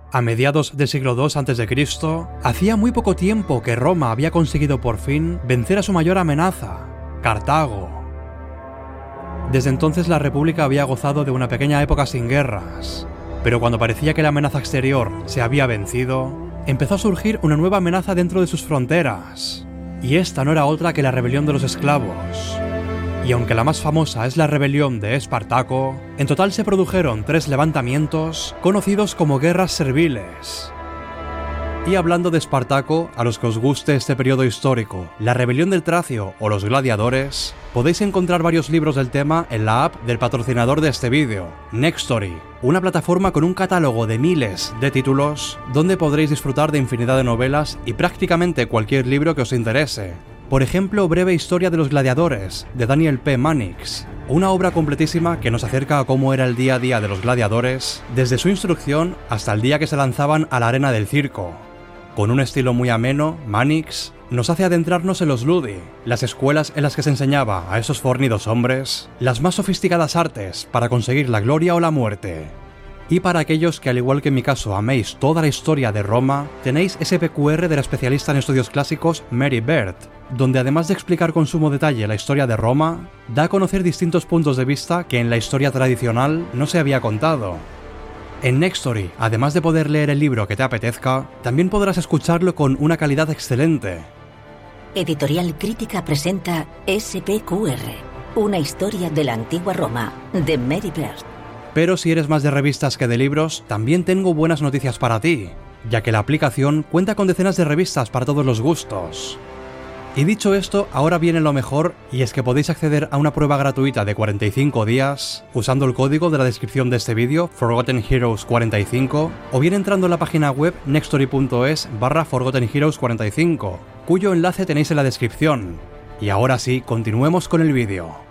A mediados del siglo II a.C., hacía muy poco tiempo que Roma había conseguido por fin vencer a su mayor amenaza, Cartago. Desde entonces la República había gozado de una pequeña época sin guerras, pero cuando parecía que la amenaza exterior se había vencido, empezó a surgir una nueva amenaza dentro de sus fronteras, y esta no era otra que la rebelión de los esclavos. Y aunque la más famosa es la rebelión de Espartaco, en total se produjeron 3 levantamientos conocidos como guerras serviles. Y hablando de Espartaco, a los que os guste este periodo histórico, la rebelión del Tracio o los gladiadores, podéis encontrar varios libros del tema en la app del patrocinador de este vídeo, Nextory, una plataforma con un catálogo de miles de títulos donde podréis disfrutar de infinidad de novelas y prácticamente cualquier libro que os interese. Por ejemplo, Breve Historia de los Gladiadores, de Daniel P. Mannix, una obra completísima que nos acerca a cómo era el día a día de los gladiadores, desde su instrucción hasta el día que se lanzaban a la arena del circo. Con un estilo muy ameno, Mannix nos hace adentrarnos en los ludi, las escuelas en las que se enseñaba a esos fornidos hombres las más sofisticadas artes para conseguir la gloria o la muerte. Y para aquellos que, al igual que en mi caso, améis toda la historia de Roma, tenéis SPQR de la especialista en estudios clásicos Mary Beard, donde además de explicar con sumo detalle la historia de Roma, da a conocer distintos puntos de vista que en la historia tradicional no se había contado. En Nextory, además de poder leer el libro que te apetezca, también podrás escucharlo con una calidad excelente. Editorial Crítica presenta SPQR, una historia de la antigua Roma, de Mary Beard. Pero si eres más de revistas que de libros, también tengo buenas noticias para ti, ya que la aplicación cuenta con decenas de revistas para todos los gustos. Y dicho esto, ahora viene lo mejor, y es que podéis acceder a una prueba gratuita de 45 días usando el código de la descripción de este vídeo, Forgotten Heroes 45, o bien entrando en la página web nextory.es/Forgotten Heroes 45, cuyo enlace tenéis en la descripción. Y ahora sí, continuemos con el vídeo.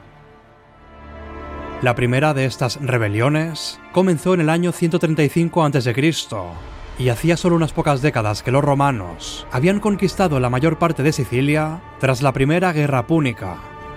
La primera de estas rebeliones comenzó en el año 135 a.C., y hacía solo unas pocas décadas que los romanos habían conquistado la mayor parte de Sicilia tras la primera guerra púnica.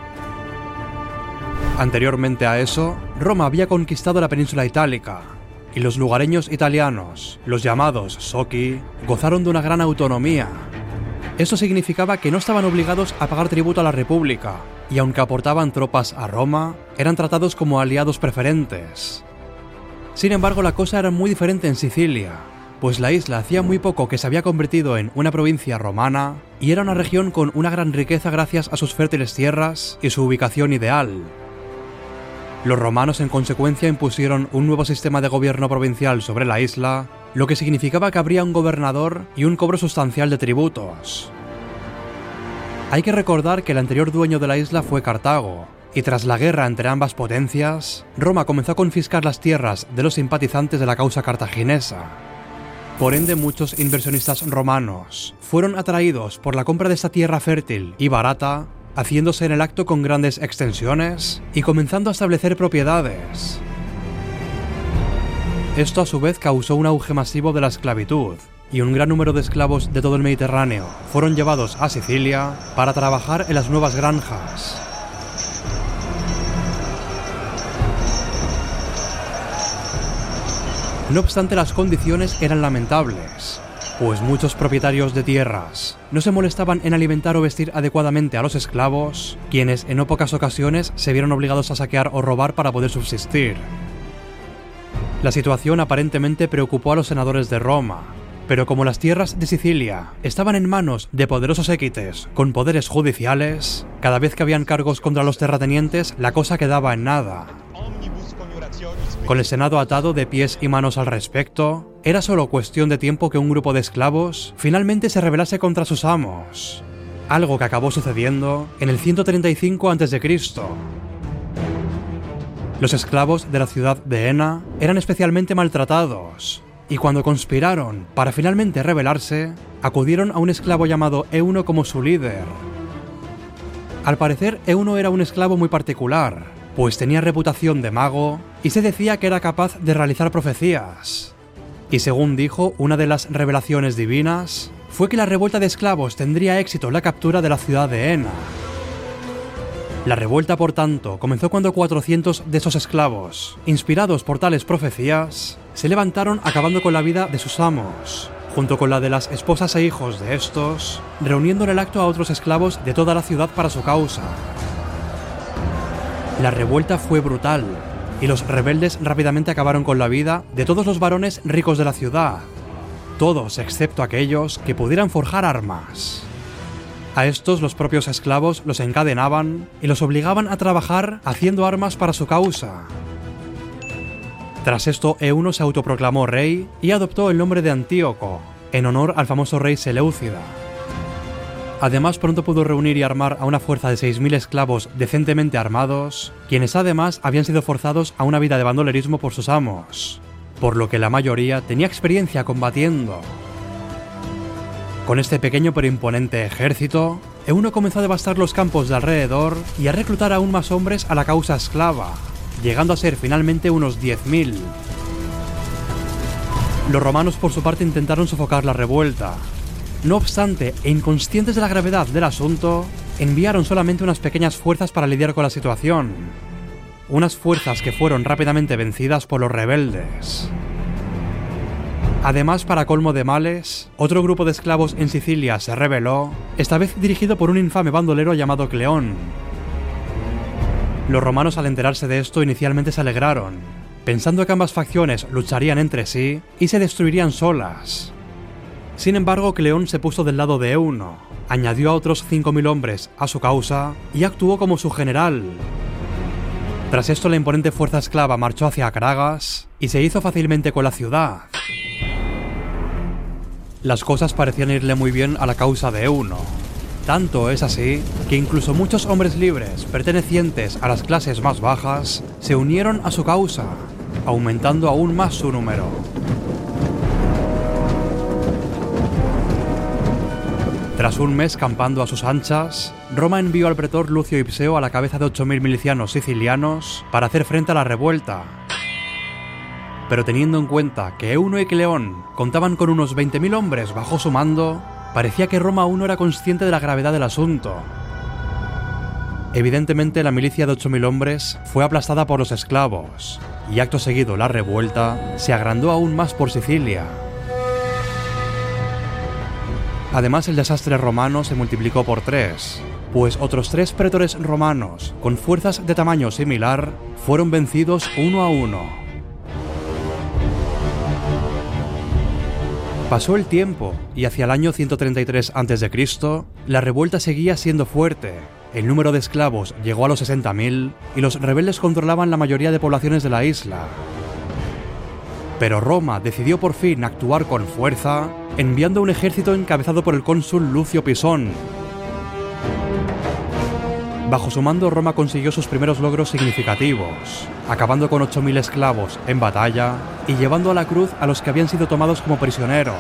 Anteriormente a eso, Roma había conquistado la península itálica, y los lugareños italianos, los llamados Socii, gozaron de una gran autonomía. Esto significaba que no estaban obligados a pagar tributo a la República, y aunque aportaban tropas a Roma, eran tratados como aliados preferentes. Sin embargo, la cosa era muy diferente en Sicilia, pues la isla hacía muy poco que se había convertido en una provincia romana y era una región con una gran riqueza gracias a sus fértiles tierras y su ubicación ideal. Los romanos en consecuencia impusieron un nuevo sistema de gobierno provincial sobre la isla, lo que significaba que habría un gobernador y un cobro sustancial de tributos. Hay que recordar que el anterior dueño de la isla fue Cartago, y tras la guerra entre ambas potencias, Roma comenzó a confiscar las tierras de los simpatizantes de la causa cartaginesa. Por ende, muchos inversionistas romanos fueron atraídos por la compra de esta tierra fértil y barata, haciéndose en el acto con grandes extensiones y comenzando a establecer propiedades. Esto a su vez causó un auge masivo de la esclavitud, y un gran número de esclavos de todo el Mediterráneo fueron llevados a Sicilia para trabajar en las nuevas granjas. No obstante, las condiciones eran lamentables, pues muchos propietarios de tierras no se molestaban en alimentar o vestir adecuadamente a los esclavos, quienes en no pocas ocasiones se vieron obligados a saquear o robar para poder subsistir. La situación aparentemente preocupó a los senadores de Roma, pero como las tierras de Sicilia estaban en manos de poderosos équites con poderes judiciales, cada vez que habían cargos contra los terratenientes, la cosa quedaba en nada. Con el Senado atado de pies y manos al respecto, era solo cuestión de tiempo que un grupo de esclavos finalmente se rebelase contra sus amos, algo que acabó sucediendo en el 135 a.C. Los esclavos de la ciudad de Enna eran especialmente maltratados, y cuando conspiraron para finalmente rebelarse, acudieron a un esclavo llamado Euno como su líder. Al parecer, Euno era un esclavo muy particular, pues tenía reputación de mago y se decía que era capaz de realizar profecías. Y según dijo, una de las revelaciones divinas fue que la revuelta de esclavos tendría éxito en la captura de la ciudad de Enna. La revuelta, por tanto, comenzó cuando 400 de esos esclavos, inspirados por tales profecías, se levantaron acabando con la vida de sus amos, junto con la de las esposas e hijos de estos, reuniendo en el acto a otros esclavos de toda la ciudad para su causa. La revuelta fue brutal, y los rebeldes rápidamente acabaron con la vida de todos los varones ricos de la ciudad, todos excepto aquellos que pudieran forjar armas. A estos los propios esclavos los encadenaban y los obligaban a trabajar haciendo armas para su causa. Tras esto, Euno se autoproclamó rey y adoptó el nombre de Antíoco, en honor al famoso rey Seleucida. Además, pronto pudo reunir y armar a una fuerza de 6.000 esclavos decentemente armados, quienes además habían sido forzados a una vida de bandolerismo por sus amos, por lo que la mayoría tenía experiencia combatiendo. Con este pequeño pero imponente ejército, Euno comenzó a devastar los campos de alrededor y a reclutar aún más hombres a la causa esclava, llegando a ser finalmente unos 10.000. Los romanos por su parte intentaron sofocar la revuelta. No obstante, e inconscientes de la gravedad del asunto, enviaron solamente unas pequeñas fuerzas para lidiar con la situación. Unas fuerzas que fueron rápidamente vencidas por los rebeldes. Además, para colmo de males, otro grupo de esclavos en Sicilia se rebeló, esta vez dirigido por un infame bandolero llamado Cleón. Los romanos, al enterarse de esto, inicialmente se alegraron, pensando que ambas facciones lucharían entre sí y se destruirían solas. Sin embargo, Cleón se puso del lado de Euno, añadió a otros 5.000 hombres a su causa y actuó como su general. Tras esto, la imponente fuerza esclava marchó hacia Cragas y se hizo fácilmente con la ciudad. Las cosas parecían irle muy bien a la causa de Euno. Tanto es así que incluso muchos hombres libres pertenecientes a las clases más bajas se unieron a su causa, aumentando aún más su número. Tras un mes campando a sus anchas, Roma envió al pretor Lucio Ipseo a la cabeza de 8.000 milicianos sicilianos para hacer frente a la revuelta. Pero teniendo en cuenta que Euno y Cleón contaban con unos 20.000 hombres bajo su mando, parecía que Roma aún no era consciente de la gravedad del asunto. Evidentemente, la milicia de 8.000 hombres fue aplastada por los esclavos, y acto seguido la revuelta se agrandó aún más por Sicilia. Además, el desastre romano se multiplicó por 3, pues otros 3 pretores romanos, con fuerzas de tamaño similar, fueron vencidos uno a uno. Pasó el tiempo, y hacia el año 133 a.C., la revuelta seguía siendo fuerte. El número de esclavos llegó a los 60.000, y los rebeldes controlaban la mayoría de poblaciones de la isla. Pero Roma decidió por fin actuar con fuerza, enviando un ejército encabezado por el cónsul Lucio Pisón. Bajo su mando, Roma consiguió sus primeros logros significativos, acabando con 8.000 esclavos en batalla y llevando a la cruz a los que habían sido tomados como prisioneros.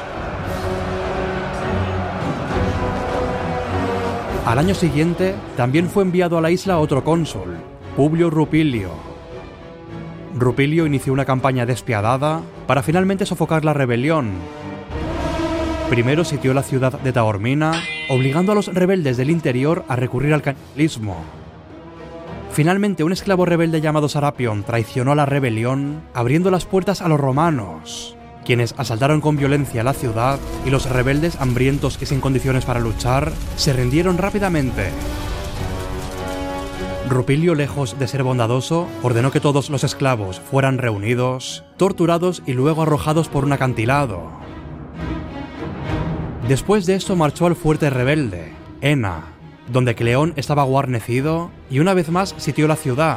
Al año siguiente, también fue enviado a la isla otro cónsul, Publio Rupilio. Rupilio inició una campaña despiadada para finalmente sofocar la rebelión. Primero sitió la ciudad de Taormina, obligando a los rebeldes del interior a recurrir al canibalismo. Finalmente, un esclavo rebelde llamado Sarapión traicionó a la rebelión, abriendo las puertas a los romanos, quienes asaltaron con violencia la ciudad, y los rebeldes, hambrientos y sin condiciones para luchar, se rindieron rápidamente. Rupilio, lejos de ser bondadoso, ordenó que todos los esclavos fueran reunidos, torturados y luego arrojados por un acantilado. Después de esto marchó al fuerte rebelde, Ena, donde Cleón estaba guarnecido y una vez más sitió la ciudad.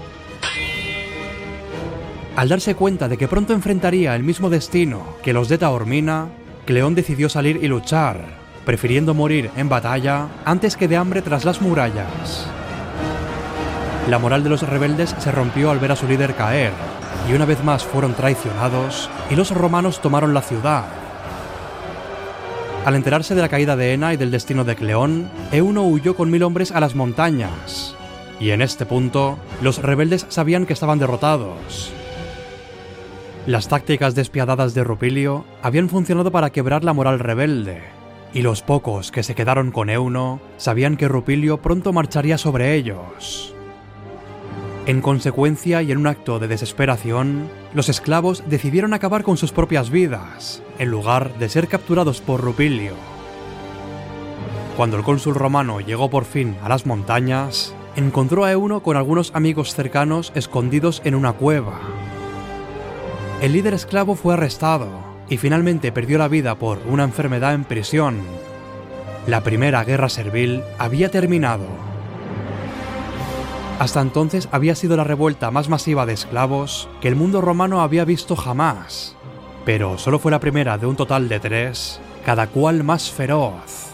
Al darse cuenta de que pronto enfrentaría el mismo destino que los de Taormina, Cleón decidió salir y luchar, prefiriendo morir en batalla antes que de hambre tras las murallas. La moral de los rebeldes se rompió al ver a su líder caer, y una vez más fueron traicionados y los romanos tomaron la ciudad. Al enterarse de la caída de Ena y del destino de Cleón, Euno huyó con 1.000 hombres a las montañas, y en este punto, los rebeldes sabían que estaban derrotados. Las tácticas despiadadas de Rupilio habían funcionado para quebrar la moral rebelde, y los pocos que se quedaron con Euno sabían que Rupilio pronto marcharía sobre ellos. En consecuencia y en un acto de desesperación, los esclavos decidieron acabar con sus propias vidas, en lugar de ser capturados por Rupilio. Cuando el cónsul romano llegó por fin a las montañas, encontró a Euno con algunos amigos cercanos escondidos en una cueva. El líder esclavo fue arrestado y finalmente perdió la vida por una enfermedad en prisión. La primera guerra servil había terminado. Hasta entonces había sido la revuelta más masiva de esclavos que el mundo romano había visto jamás, pero solo fue la primera de un total de 3, cada cual más feroz.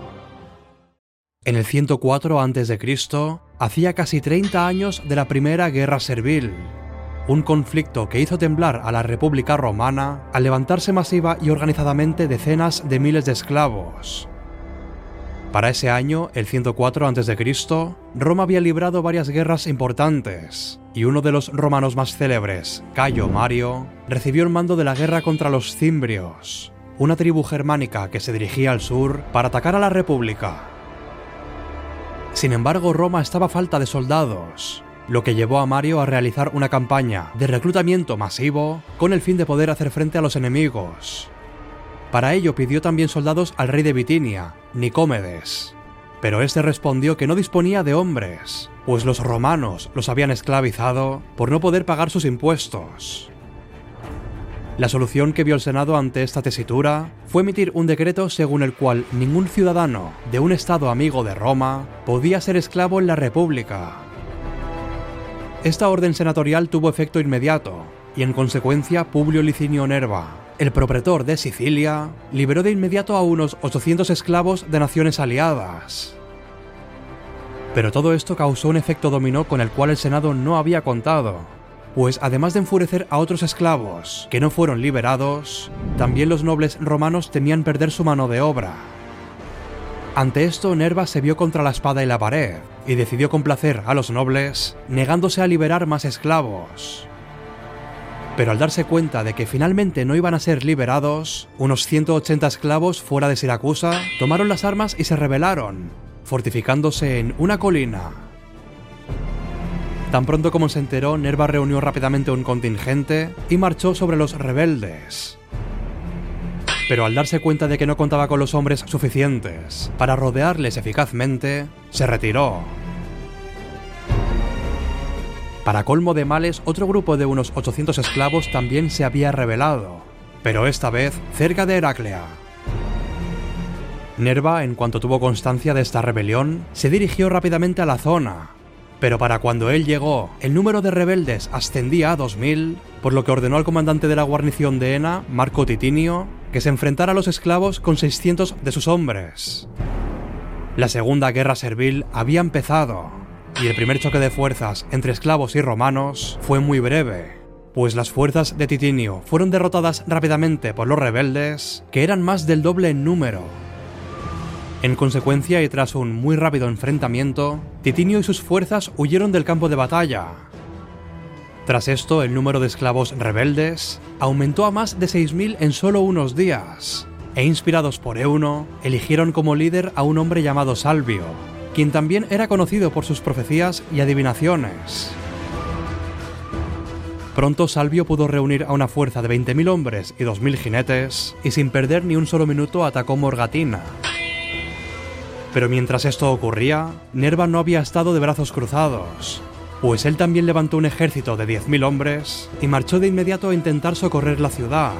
En el 104 a.C., hacía casi 30 años de la primera guerra servil, un conflicto que hizo temblar a la República Romana al levantarse masiva y organizadamente decenas de miles de esclavos. Para ese año, el 104 a.C., Roma había librado varias guerras importantes, y uno de los romanos más célebres, Cayo Mario, recibió el mando de la guerra contra los cimbrios, una tribu germánica que se dirigía al sur para atacar a la República. Sin embargo, Roma estaba a falta de soldados, lo que llevó a Mario a realizar una campaña de reclutamiento masivo con el fin de poder hacer frente a los enemigos. Para ello pidió también soldados al rey de Bitinia, Nicómedes, pero este respondió que no disponía de hombres, pues los romanos los habían esclavizado por no poder pagar sus impuestos. La solución que vio el Senado ante esta tesitura fue emitir un decreto según el cual ningún ciudadano de un estado amigo de Roma podía ser esclavo en la República. Esta orden senatorial tuvo efecto inmediato, y en consecuencia Publio Licinio Nerva, el propretor de Sicilia, liberó de inmediato a unos 800 esclavos de naciones aliadas. Pero todo esto causó un efecto dominó con el cual el Senado no había contado, pues además de enfurecer a otros esclavos que no fueron liberados, también los nobles romanos temían perder su mano de obra. Ante esto, Nerva se vio contra la espada y la pared, y decidió complacer a los nobles, negándose a liberar más esclavos. Pero al darse cuenta de que finalmente no iban a ser liberados, unos 180 esclavos fuera de Siracusa tomaron las armas y se rebelaron, fortificándose en una colina. Tan pronto como se enteró, Nerva reunió rápidamente un contingente y marchó sobre los rebeldes. Pero al darse cuenta de que no contaba con los hombres suficientes para rodearles eficazmente, se retiró. Para colmo de males, otro grupo de unos 800 esclavos también se había rebelado, pero esta vez cerca de Heraclea. Nerva, en cuanto tuvo constancia de esta rebelión, se dirigió rápidamente a la zona, pero para cuando él llegó, el número de rebeldes ascendía a 2000, por lo que ordenó al comandante de la guarnición de Ena, Marco Titinio, que se enfrentara a los esclavos con 600 de sus hombres. La Segunda Guerra Servil había empezado, y el primer choque de fuerzas entre esclavos y romanos fue muy breve, pues las fuerzas de Titinio fueron derrotadas rápidamente por los rebeldes, que eran más del doble en número. En consecuencia y tras un muy rápido enfrentamiento, Titinio y sus fuerzas huyeron del campo de batalla. Tras esto, el número de esclavos rebeldes aumentó a más de 6000 en solo unos días, e inspirados por Euno, eligieron como líder a un hombre llamado Salvio, quien también era conocido por sus profecías y adivinaciones. Pronto Salvio pudo reunir a una fuerza de 20.000 hombres y 2.000 jinetes, y sin perder ni un solo minuto atacó Morgatina. Pero mientras esto ocurría, Nerva no había estado de brazos cruzados, pues él también levantó un ejército de 10.000 hombres y marchó de inmediato a intentar socorrer la ciudad.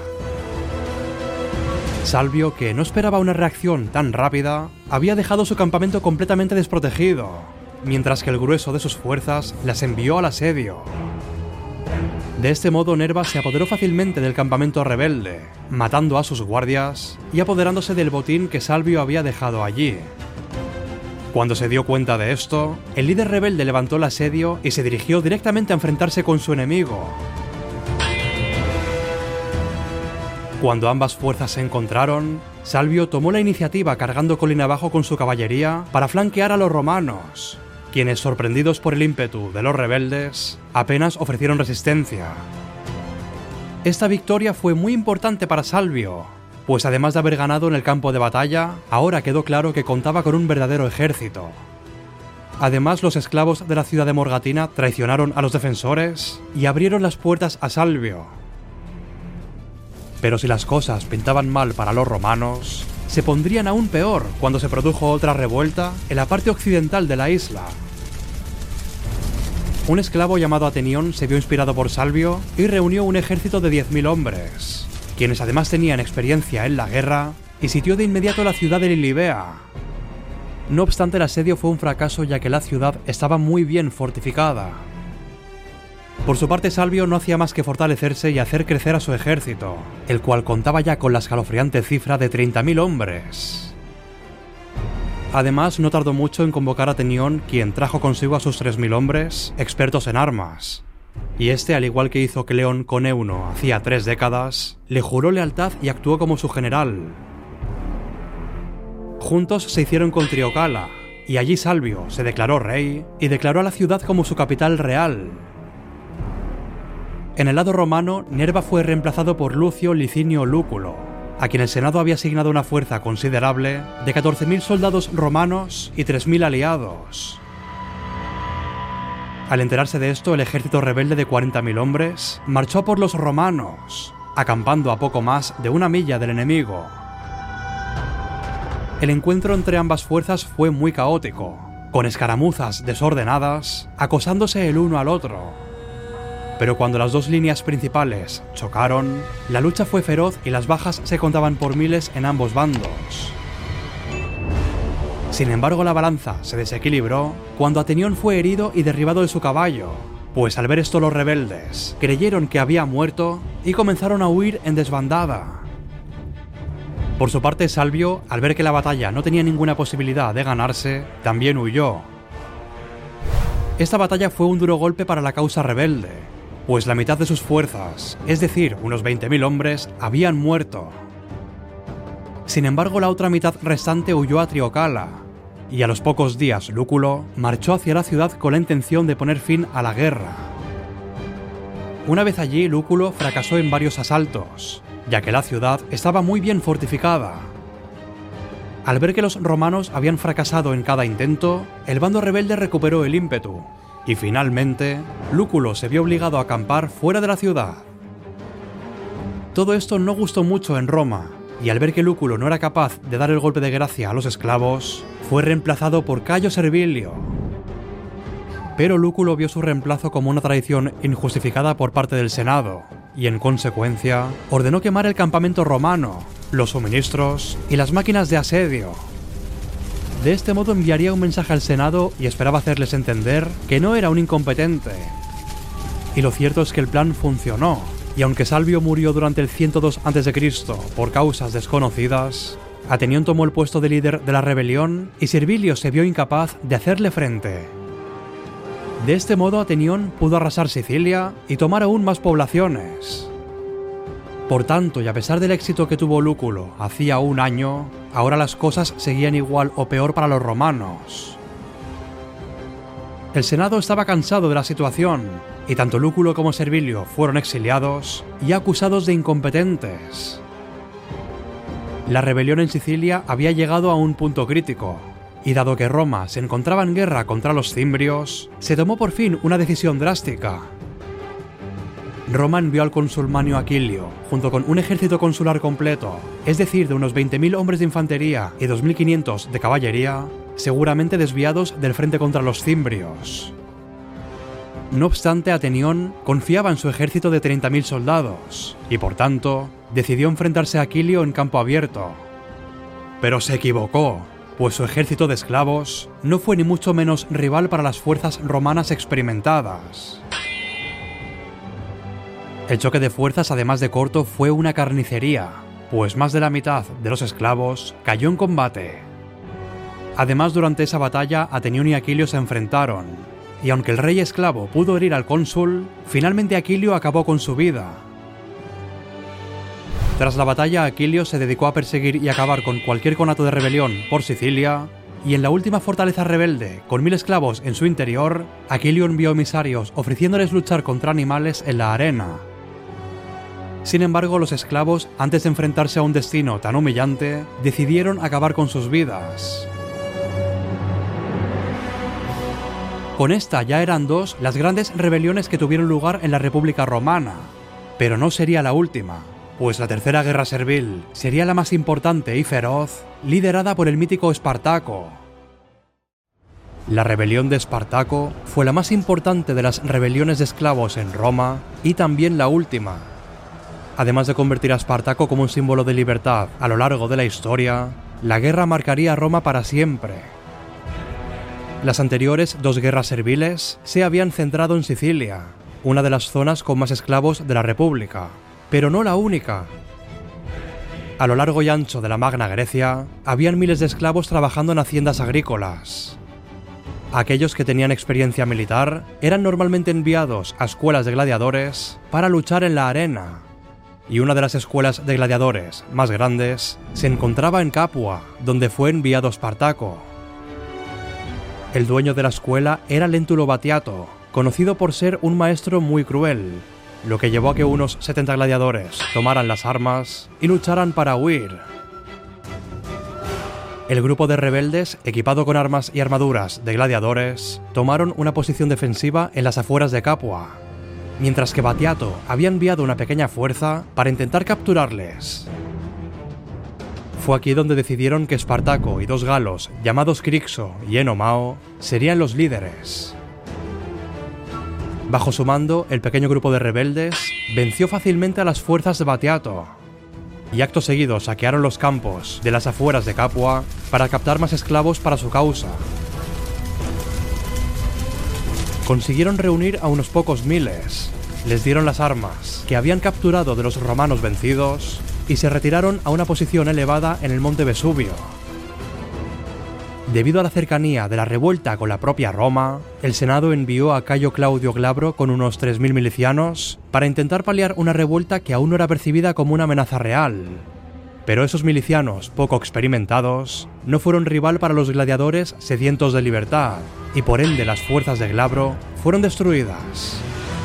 Salvio, que no esperaba una reacción tan rápida, había dejado su campamento completamente desprotegido, mientras que el grueso de sus fuerzas las envió al asedio. De este modo, Nerva se apoderó fácilmente del campamento rebelde, matando a sus guardias y apoderándose del botín que Salvio había dejado allí. Cuando se dio cuenta de esto, el líder rebelde levantó el asedio y se dirigió directamente a enfrentarse con su enemigo. Cuando ambas fuerzas se encontraron, Salvio tomó la iniciativa cargando colina abajo con su caballería para flanquear a los romanos, quienes, sorprendidos por el ímpetu de los rebeldes, apenas ofrecieron resistencia. Esta victoria fue muy importante para Salvio, pues además de haber ganado en el campo de batalla, ahora quedó claro que contaba con un verdadero ejército. Además, los esclavos de la ciudad de Morgatina traicionaron a los defensores y abrieron las puertas a Salvio. Pero si las cosas pintaban mal para los romanos, se pondrían aún peor cuando se produjo otra revuelta en la parte occidental de la isla. Un esclavo llamado Atenión se vio inspirado por Salvio y reunió un ejército de 10.000 hombres, quienes además tenían experiencia en la guerra, y sitió de inmediato la ciudad de Lilibea. No obstante, el asedio fue un fracaso, ya que la ciudad estaba muy bien fortificada. Por su parte, Salvio no hacía más que fortalecerse y hacer crecer a su ejército, el cual contaba ya con la escalofriante cifra de 30.000 hombres. Además, no tardó mucho en convocar a Atenión, quien trajo consigo a sus 3.000 hombres, expertos en armas. Y este, al igual que hizo Cleón con Euno hacía 3 décadas, le juró lealtad y actuó como su general. Juntos se hicieron con Triocala, y allí Salvio se declaró rey y declaró a la ciudad como su capital real. En el lado romano, Nerva fue reemplazado por Lucio Licinio Lúculo, a quien el Senado había asignado una fuerza considerable de 14.000 soldados romanos y 3.000 aliados. Al enterarse de esto, el ejército rebelde de 40.000 hombres marchó por los romanos, acampando a poco más de 1 milla del enemigo. El encuentro entre ambas fuerzas fue muy caótico, con escaramuzas desordenadas, acosándose el uno al otro. Pero cuando las dos líneas principales chocaron, la lucha fue feroz y las bajas se contaban por miles en ambos bandos. Sin embargo, la balanza se desequilibró cuando Atenión fue herido y derribado de su caballo, pues al ver esto los rebeldes creyeron que había muerto y comenzaron a huir en desbandada. Por su parte, Salvio, al ver que la batalla no tenía ninguna posibilidad de ganarse, también huyó. Esta batalla fue un duro golpe para la causa rebelde, pues la mitad de sus fuerzas, es decir, unos 20.000 hombres, habían muerto. Sin embargo, la otra mitad restante huyó a Triocala, y a los pocos días Lúculo marchó hacia la ciudad con la intención de poner fin a la guerra. Una vez allí, Lúculo fracasó en varios asaltos, ya que la ciudad estaba muy bien fortificada. Al ver que los romanos habían fracasado en cada intento, el bando rebelde recuperó el ímpetu, y finalmente, Lúculo se vio obligado a acampar fuera de la ciudad. Todo esto no gustó mucho en Roma, y al ver que Lúculo no era capaz de dar el golpe de gracia a los esclavos, fue reemplazado por Cayo Servilio. Pero Lúculo vio su reemplazo como una traición injustificada por parte del Senado, y en consecuencia, ordenó quemar el campamento romano, los suministros y las máquinas de asedio. De este modo enviaría un mensaje al Senado y esperaba hacerles entender que no era un incompetente. Y lo cierto es que el plan funcionó, y aunque Salvio murió durante el 102 a.C. por causas desconocidas, Atenión tomó el puesto de líder de la rebelión y Servilio se vio incapaz de hacerle frente. De este modo, Atenión pudo arrasar Sicilia y tomar aún más poblaciones. Por tanto, y a pesar del éxito que tuvo Lúculo hacía 1 año, ahora las cosas seguían igual o peor para los romanos. El Senado estaba cansado de la situación, y tanto Lúculo como Servilio fueron exiliados y acusados de incompetentes. La rebelión en Sicilia había llegado a un punto crítico, y dado que Roma se encontraba en guerra contra los cimbrios, se tomó por fin una decisión drástica. Roma envió al cónsul Manio Aquilio, junto con un ejército consular completo, es decir, de unos 20.000 hombres de infantería y 2.500 de caballería, seguramente desviados del frente contra los cimbrios. No obstante, Atenión confiaba en su ejército de 30.000 soldados, y por tanto, decidió enfrentarse a Aquilio en campo abierto. Pero se equivocó, pues su ejército de esclavos no fue ni mucho menos rival para las fuerzas romanas experimentadas. El choque de fuerzas, además de corto, fue una carnicería, pues más de la mitad de los esclavos cayó en combate. Además, durante esa batalla, Atenión y Aquilio se enfrentaron, y aunque el rey esclavo pudo herir al cónsul, finalmente Aquilio acabó con su vida. Tras la batalla, Aquilio se dedicó a perseguir y acabar con cualquier conato de rebelión por Sicilia, y en la última fortaleza rebelde, con 1.000 esclavos en su interior, Aquilio envió emisarios ofreciéndoles luchar contra animales en la arena. Sin embargo, los esclavos, antes de enfrentarse a un destino tan humillante, decidieron acabar con sus vidas. Con esta ya eran 2 las grandes rebeliones que tuvieron lugar en la República Romana, pero no sería la última, pues la Tercera Guerra Servil sería la más importante y feroz, liderada por el mítico Espartaco. La rebelión de Espartaco fue la más importante de las rebeliones de esclavos en Roma y también la última. Además de convertir a Espartaco como un símbolo de libertad a lo largo de la historia, la guerra marcaría a Roma para siempre. Las anteriores 2 guerras serviles se habían centrado en Sicilia, una de las zonas con más esclavos de la República, pero no la única. A lo largo y ancho de la Magna Grecia, habían miles de esclavos trabajando en haciendas agrícolas. Aquellos que tenían experiencia militar eran normalmente enviados a escuelas de gladiadores para luchar en la arena, y una de las escuelas de gladiadores más grandes se encontraba en Capua, donde fue enviado Espartaco. El dueño de la escuela era Lentulo Batiato, conocido por ser un maestro muy cruel, lo que llevó a que unos 70 gladiadores tomaran las armas y lucharan para huir. El grupo de rebeldes, equipado con armas y armaduras de gladiadores, tomaron una posición defensiva en las afueras de Capua, mientras que Batiato había enviado una pequeña fuerza para intentar capturarles. Fue aquí donde decidieron que Espartaco y 2 galos llamados Crixo y Enomao serían los líderes. Bajo su mando, el pequeño grupo de rebeldes venció fácilmente a las fuerzas de Batiato, y acto seguido saquearon los campos de las afueras de Capua para captar más esclavos para su causa. Consiguieron reunir a unos pocos miles, les dieron las armas que habían capturado de los romanos vencidos y se retiraron a una posición elevada en el monte Vesubio. Debido a la cercanía de la revuelta con la propia Roma, el Senado envió a Cayo Claudio Glabro con unos 3.000 milicianos para intentar paliar una revuelta que aún no era percibida como una amenaza real. Pero esos milicianos, poco experimentados, no fueron rival para los gladiadores sedientos de libertad, y por ende las fuerzas de Glabro fueron destruidas.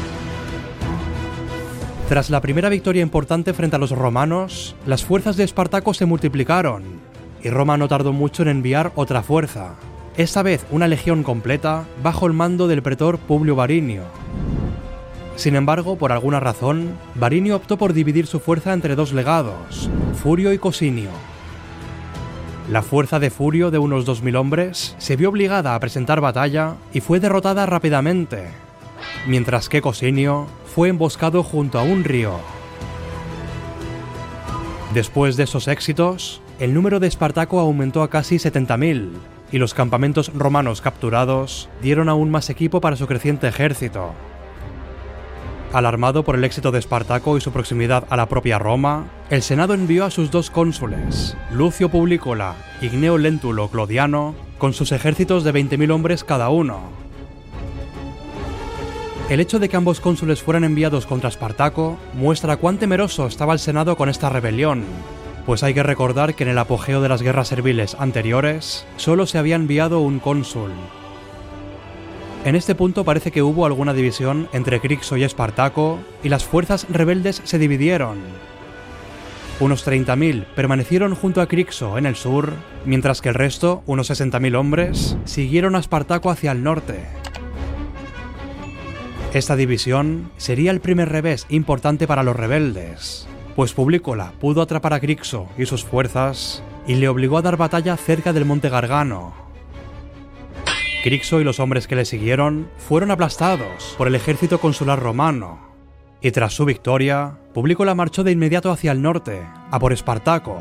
Tras la primera victoria importante frente a los romanos, las fuerzas de Espartaco se multiplicaron, y Roma no tardó mucho en enviar otra fuerza, esta vez una legión completa bajo el mando del pretor Publio Varinio. Sin embargo, por alguna razón, Varinio optó por dividir su fuerza entre 2 legados, Furio y Cosinio. La fuerza de Furio, de unos 2.000 hombres, se vio obligada a presentar batalla y fue derrotada rápidamente, mientras que Cosinio fue emboscado junto a un río. Después de esos éxitos, el número de Espartaco aumentó a casi 70.000, y los campamentos romanos capturados dieron aún más equipo para su creciente ejército. Alarmado por el éxito de Espartaco y su proximidad a la propia Roma, el Senado envió a sus 2 cónsules, Lucio Publicola y Gneo Lentulo Clodiano, con sus ejércitos de 20.000 hombres cada uno. El hecho de que ambos cónsules fueran enviados contra Espartaco muestra cuán temeroso estaba el Senado con esta rebelión, pues hay que recordar que en el apogeo de las guerras serviles anteriores solo se había enviado un cónsul. En este punto parece que hubo alguna división entre Crixo y Espartaco, y las fuerzas rebeldes se dividieron. Unos 30.000 permanecieron junto a Crixo en el sur, mientras que el resto, unos 60.000 hombres, siguieron a Espartaco hacia el norte. Esta división sería el primer revés importante para los rebeldes, pues Publicola pudo atrapar a Crixo y sus fuerzas y le obligó a dar batalla cerca del monte Gargano. Crixo y los hombres que le siguieron fueron aplastados por el ejército consular romano, y tras su victoria, Publicola marchó de inmediato hacia el norte, a por Espartaco.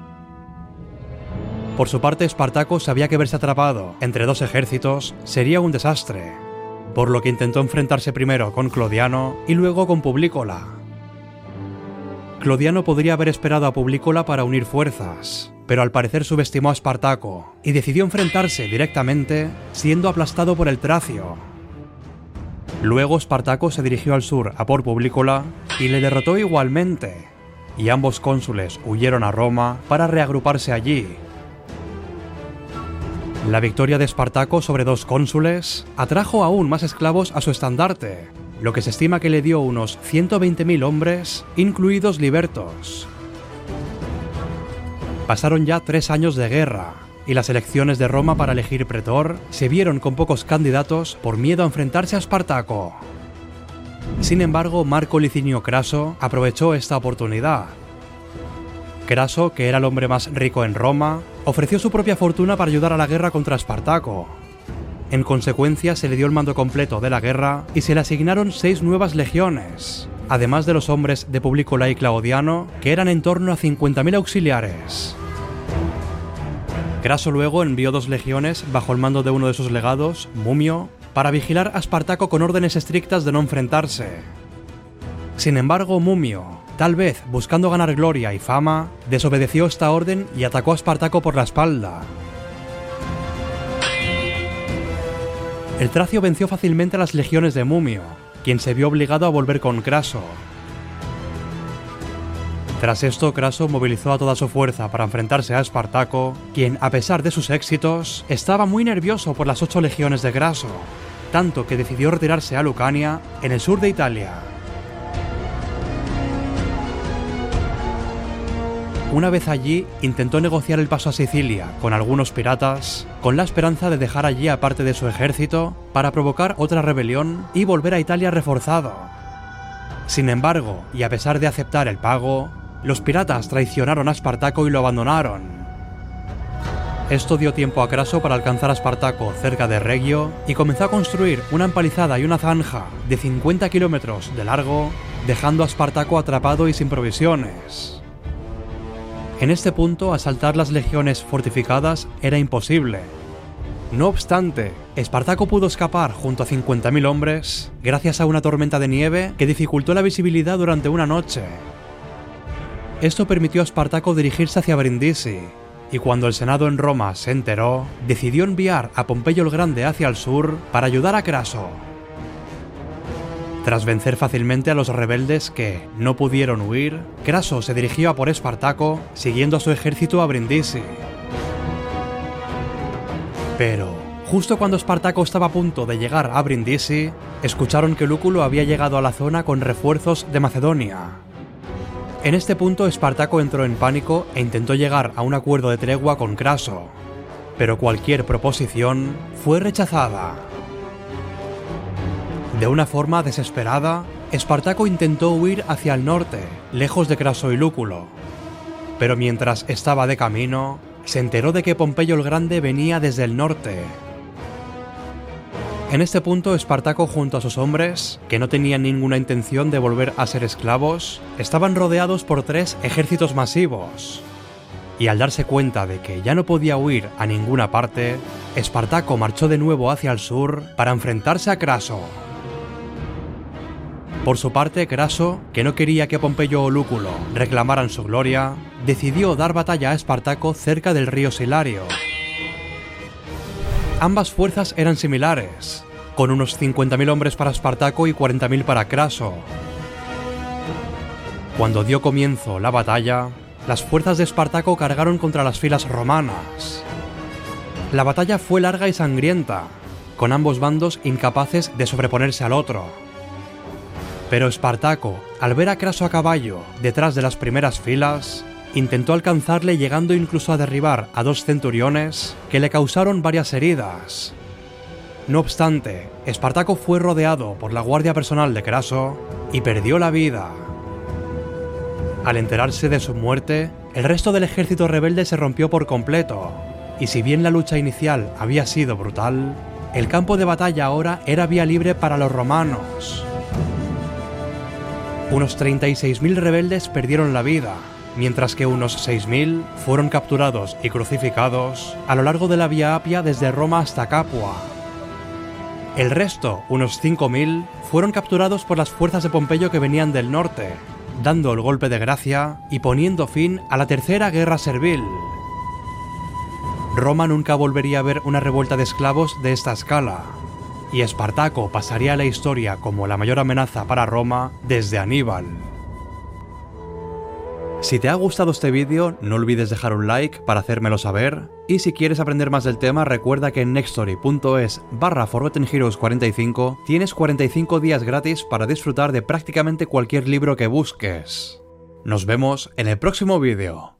Por su parte, Espartaco sabía que verse atrapado entre 2 ejércitos sería un desastre, por lo que intentó enfrentarse primero con Clodiano y luego con Publicola. Clodiano podría haber esperado a Publicola para unir fuerzas, pero al parecer subestimó a Espartaco y decidió enfrentarse directamente, siendo aplastado por el Tracio. Luego Espartaco se dirigió al sur a por Publicola y le derrotó igualmente, y ambos cónsules huyeron a Roma para reagruparse allí. La victoria de Espartaco sobre 2 cónsules atrajo aún más esclavos a su estandarte, lo que se estima que le dio unos 120.000 hombres, incluidos libertos. Pasaron ya 3 años de guerra, y las elecciones de Roma para elegir pretor se vieron con pocos candidatos por miedo a enfrentarse a Espartaco. Sin embargo, Marco Licinio Craso aprovechó esta oportunidad. Craso, que era el hombre más rico en Roma, ofreció su propia fortuna para ayudar a la guerra contra Espartaco. En consecuencia, se le dio el mando completo de la guerra y se le asignaron 6 nuevas legiones, además de los hombres de Publicola y Claudiano, que eran en torno a 50.000 auxiliares. Craso luego envió 2 legiones bajo el mando de uno de sus legados, Mumio, para vigilar a Espartaco con órdenes estrictas de no enfrentarse. Sin embargo, Mumio, tal vez buscando ganar gloria y fama, desobedeció esta orden y atacó a Espartaco por la espalda. El tracio venció fácilmente a las legiones de Mumio, quien se vio obligado a volver con Craso. Tras esto, Craso movilizó a toda su fuerza para enfrentarse a Espartaco, quien, a pesar de sus éxitos, estaba muy nervioso por las 8 legiones de Craso, tanto que decidió retirarse a Lucania, en el sur de Italia. Una vez allí, intentó negociar el paso a Sicilia con algunos piratas, con la esperanza de dejar allí a parte de su ejército para provocar otra rebelión y volver a Italia reforzado. Sin embargo, y a pesar de aceptar el pago, los piratas traicionaron a Espartaco y lo abandonaron. Esto dio tiempo a Craso para alcanzar a Espartaco cerca de Regio y comenzó a construir una empalizada y una zanja de 50 kilómetros de largo, dejando a Espartaco atrapado y sin provisiones. En este punto, asaltar las legiones fortificadas era imposible. No obstante, Espartaco pudo escapar junto a 50.000 hombres gracias a una tormenta de nieve que dificultó la visibilidad durante una noche. Esto permitió a Espartaco dirigirse hacia Brindisi, y cuando el Senado en Roma se enteró, decidió enviar a Pompeyo el Grande hacia el sur para ayudar a Craso. Tras vencer fácilmente a los rebeldes que no pudieron huir, Craso se dirigió a por Espartaco, siguiendo a su ejército a Brindisi. Pero, justo cuando Espartaco estaba a punto de llegar a Brindisi, escucharon que Lúculo había llegado a la zona con refuerzos de Macedonia. En este punto, Espartaco entró en pánico e intentó llegar a un acuerdo de tregua con Craso, pero cualquier proposición fue rechazada. De una forma desesperada, Espartaco intentó huir hacia el norte, lejos de Craso y Lúculo. Pero mientras estaba de camino, se enteró de que Pompeyo el Grande venía desde el norte. En este punto, Espartaco junto a sus hombres, que no tenían ninguna intención de volver a ser esclavos, estaban rodeados por 3 ejércitos masivos. Y al darse cuenta de que ya no podía huir a ninguna parte, Espartaco marchó de nuevo hacia el sur para enfrentarse a Craso. Por su parte, Craso, que no quería que Pompeyo o Lúculo reclamaran su gloria, decidió dar batalla a Espartaco cerca del río Silario. Ambas fuerzas eran similares, con unos 50.000 hombres para Espartaco y 40.000 para Craso. Cuando dio comienzo la batalla, las fuerzas de Espartaco cargaron contra las filas romanas. La batalla fue larga y sangrienta, con ambos bandos incapaces de sobreponerse al otro. Pero Espartaco, al ver a Craso a caballo detrás de las primeras filas, intentó alcanzarle llegando incluso a derribar a 2 centuriones que le causaron varias heridas. No obstante, Espartaco fue rodeado por la guardia personal de Craso y perdió la vida. Al enterarse de su muerte, el resto del ejército rebelde se rompió por completo, y si bien la lucha inicial había sido brutal, el campo de batalla ahora era vía libre para los romanos. Unos 36.000 rebeldes perdieron la vida, mientras que unos 6.000 fueron capturados y crucificados a lo largo de la Vía Apia desde Roma hasta Capua. El resto, unos 5.000, fueron capturados por las fuerzas de Pompeyo que venían del norte, dando el golpe de gracia y poniendo fin a la Tercera Guerra Servil. Roma nunca volvería a ver una revuelta de esclavos de esta escala, y Espartaco pasaría a la historia como la mayor amenaza para Roma desde Aníbal. Si te ha gustado este vídeo, no olvides dejar un like para hacérmelo saber, y si quieres aprender más del tema, recuerda que en nextory.es/Forgotten Heroes 45 tienes 45 días gratis para disfrutar de prácticamente cualquier libro que busques. Nos vemos en el próximo vídeo.